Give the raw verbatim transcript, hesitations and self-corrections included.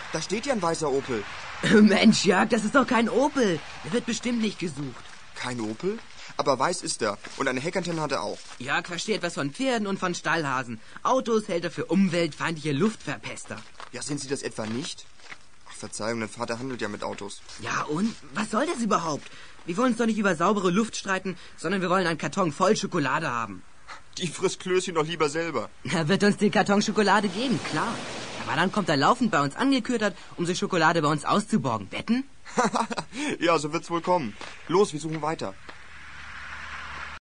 Da steht ja ein weißer Opel. Mensch, Jörg, das ist doch kein Opel. Der wird bestimmt nicht gesucht. Kein Opel? Aber weiß ist er. Und eine Heckantenne hat er auch. Jörg versteht etwas von Pferden und von Stallhasen. Autos hält er für umweltfeindliche Luftverpester. Ja, sind Sie das etwa nicht? Ach, Verzeihung, dein Vater handelt ja mit Autos. Ja, und? Was soll das überhaupt? Wir wollen uns doch nicht über saubere Luft streiten, sondern wir wollen einen Karton voll Schokolade haben. Die frisst Klößchen doch lieber selber. Er wird uns den Karton Schokolade geben, klar. Aber dann kommt er laufend bei uns angekötert, um sich Schokolade bei uns auszuborgen. Wetten? Ja, so wird's wohl kommen. Los, wir suchen weiter.